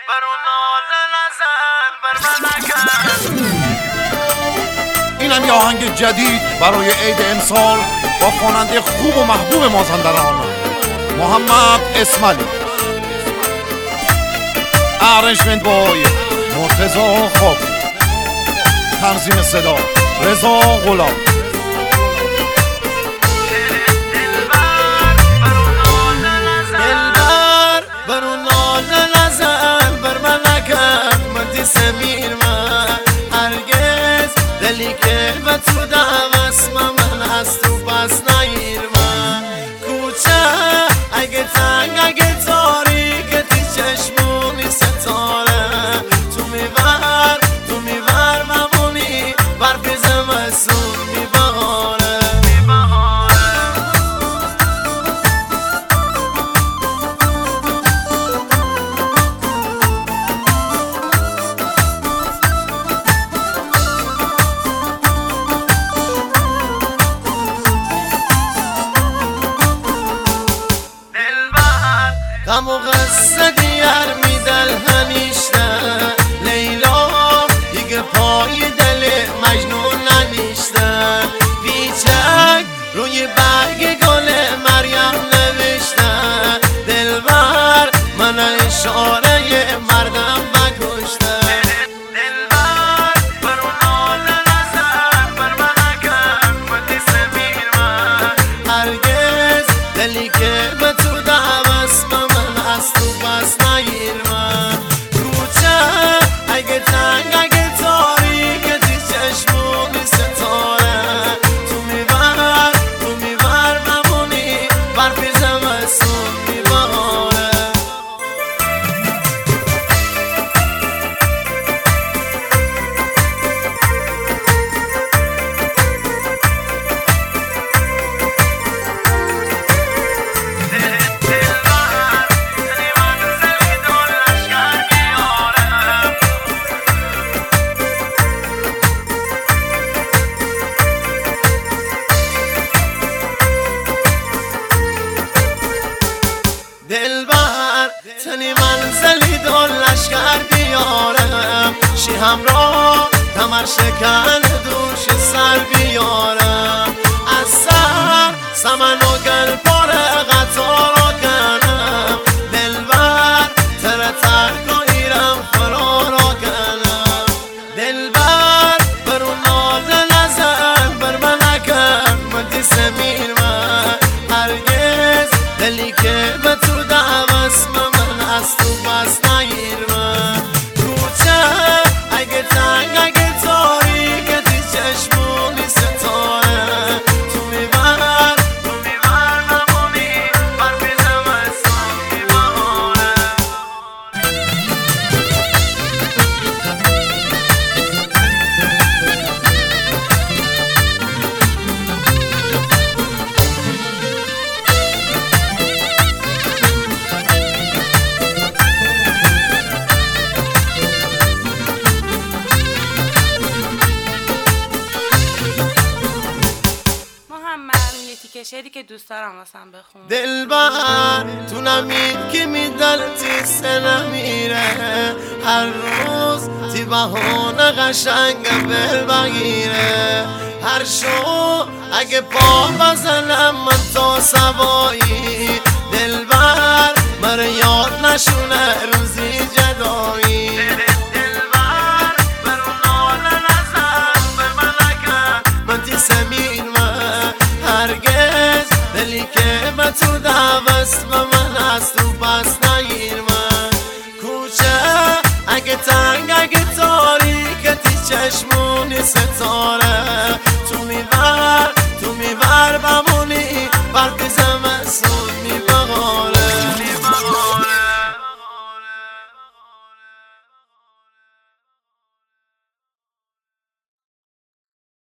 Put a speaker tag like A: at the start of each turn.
A: اینم یه آهنگ جدید برای عید امسال با خواننده خوب و محبوب مازندران محمد اسماعیلی. ارنجمنت بای مرتضی خوب، تنظیم صدا رضا غلام.
B: دلبر برو ناله نزن بر من نکن مدی سمیر من هرگز دلی که به تو دوست من از تو پس نگیر من کوچه اگه تنگ اگه تاریک تی چشمونی ستاره تو میبر ممونی برفی زمستون میباره. غم و قصه دیگر میدل همیشته لیلا دیگه پای دل مجنون ننیشته پیچک روی برگ گل مریم نوشته دلبر من اشاره مردم بکشته. دلبر برو ناله نزن بر من نکن مدی سمیر من هرگز دلی که به تو دوست از تو پس نگیر من کوچه اگه تنگ اگه تاریک تی چشمونی ستاره تو میبر ممونی برفی زمستون میباره. دلبر تنی منزلی دو لشکر بیارم شی همراه کمر شکن دوش سر بیارم از سر سمن و گل پاره قطار را کنم دلبر تره ترک و ایرم فرار را کنم دلبر برو ناله نزن بر من نکن مدی سمیر من هرگز دلی که به تو دوست من از تو پس نگیر من کوچه اگه تنگ اگه تاریک تی چشمونی ستاره تو میبر ممونی برفی زمستون میباره.
C: شعری که دوست دارم واسم بخون.
B: دلبر تو نمید که میدل تی سه نمیره هر روز تی بهانه قشنگ بل بگیره هر شو اگه پا بزنم من تا سوایی دلبر مره یاد نشونه روزی جدایی. دلبر برو ناله نزن بر من نکن من تی سمیر من هرگز دلی که به تو دوست و من از تو پس نگیر من کوچه اگه تنگ اگه تاریک تی چشمونی ستاره تو میبر